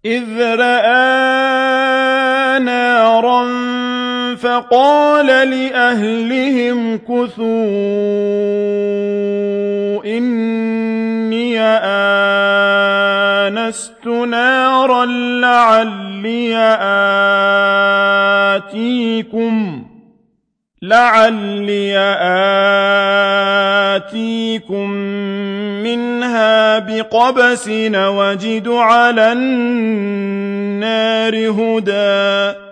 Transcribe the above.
إذ رأى نارا فقال لأهلهم كثوا إني آنست نارا لعلي آتيكم منها بقبس أو أجد على النار هدى